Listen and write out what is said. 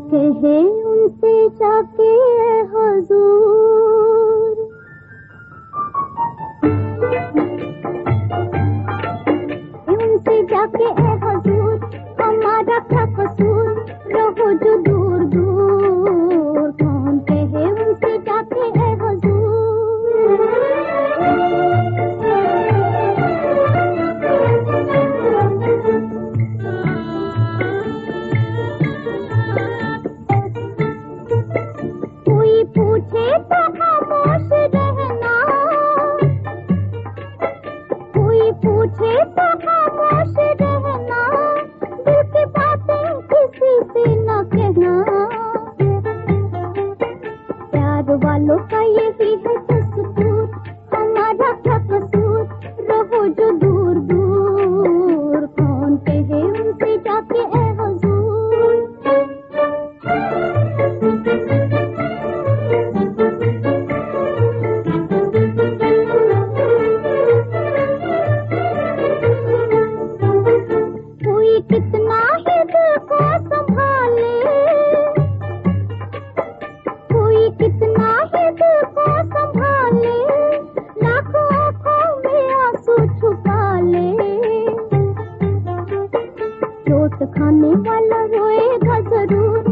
कहे उनसे जाके हुजूर, उनसे जाके हुजूर, हमारा क्या कसूर, रहो जो दूर दूर। कौन कहे उनसे जाके हुजूर। कोई पूछे तो खामोश रहना, कोई पूछे तो खामोश रहना, दिल की बातें किसी से न कहना। प्यार वालों का यही है दस्तूर, हमारा क्या कसूर, रहो जो दूर दूर। कौन कहे उनसे जाके हुजूर। कितना ही दिल को संभाले, कोई कितना ही दिल को संभाले, लाखों आंखों में आंसू छुपा ले। चोट खाने वाला रोएगा जरूर,